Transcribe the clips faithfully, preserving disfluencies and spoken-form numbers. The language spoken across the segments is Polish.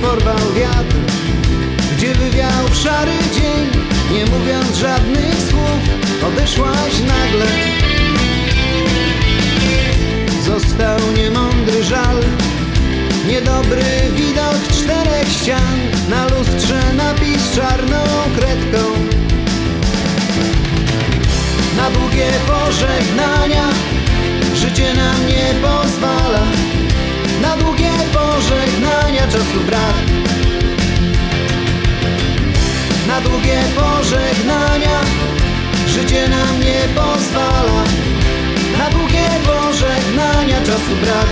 porwał wiatr, gdzie wywiał w szary dzień. Nie mówiąc żadnych słów, odeszłaś nagle. Został niemądry żal, niedobry widok czterech ścian. Na lustrze napis czarną kredką. Na długie pożegnania życie nam nie pozwala. Na długie pożegnania czasu brak. Na długie pożegnania życie nam nie pozwala. Na długie pożegnania czasu brak.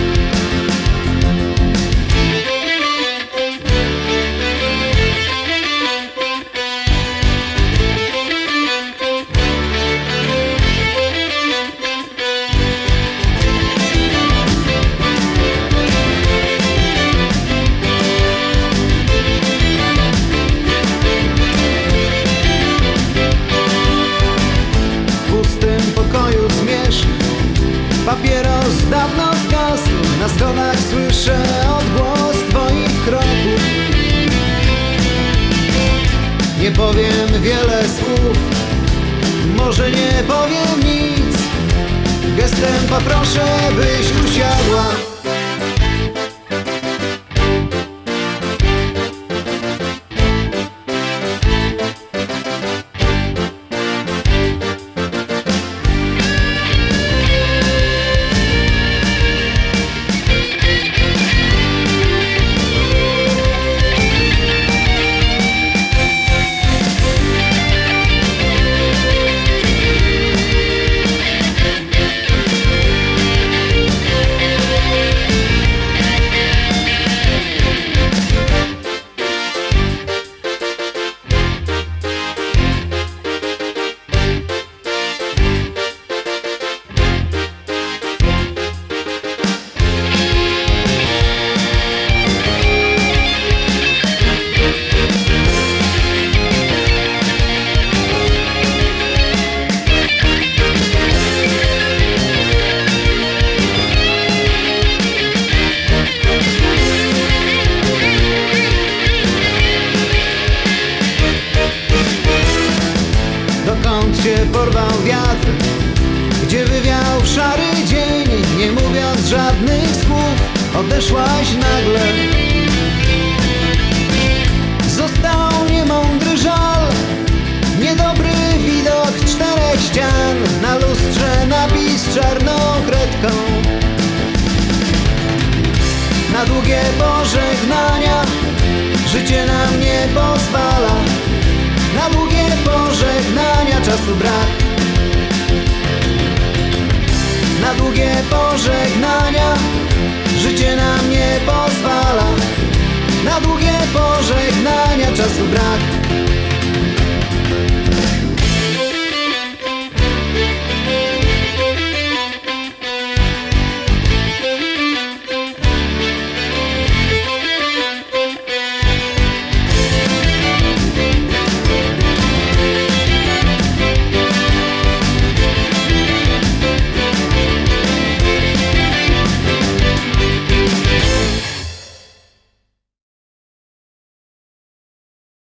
Papieros dawno zgasł, na schodach słyszę odgłos twoich kroków. Nie powiem wiele słów, może nie powiem nic. Gestem poproszę, byś usiadła. Dokąd się porwał wiatr, gdzie wywiał w szary dzień. Nie mówiąc żadnych słów, odeszłaś nagle. Został niemądry żal, niedobry widok czterech ścian. Na lustrze napis czarną kredką. Na długie pożegnania życie nam nie pozwala. Na długie pożegnania czasu brak. Na długie pożegnania życie nam nie pozwala. Na długie pożegnania czasu brak.